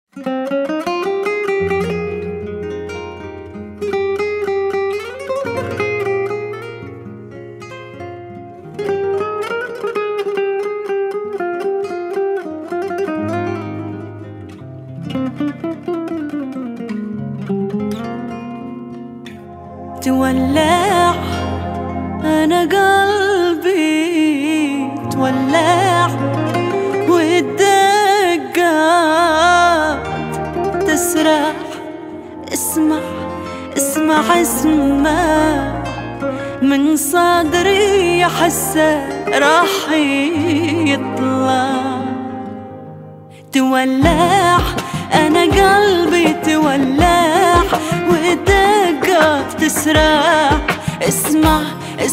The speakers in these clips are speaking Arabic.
تولع أنا قلبي تولع والدقات تسرح. اسمع من صدري حسه راح يطلع. تولع أنا قلبي تولع والدقات تسرع. اسمع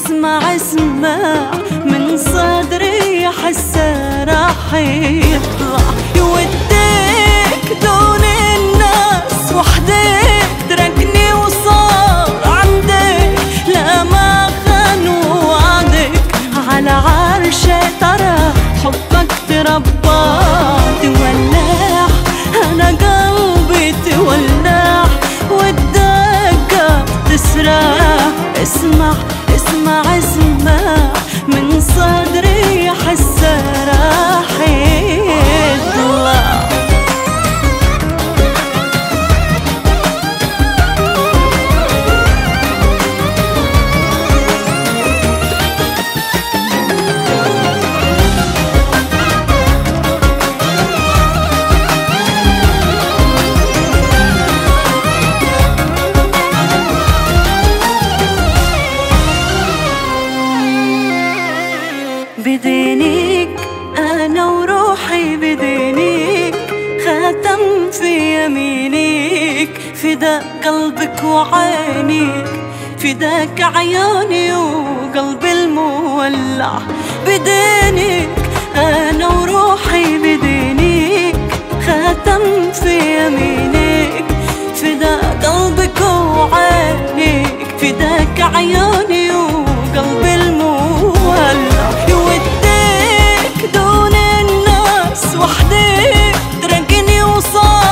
من صدري حسه راح يطلع. يوديك دون الناس وحدك تركني وصار عندك لا ما خان وعدك على عرشه ترى حبك تربى. تولع أنا قلبي تولع والدقات تسرع. اسمع من صدري حسه راح يطلع. بدينيك أنا وروحي بدينيك خاتم في يمينيك. فداك قلبك وعينيك فداك عيوني وقلبي المولع. بدينيك أنا وروحي بدينيك خاتم في يمينيك فداك قلبك وعينيك فداك عيوني وقلبي المولع. يوديك دون الناس وحدك تركني وصار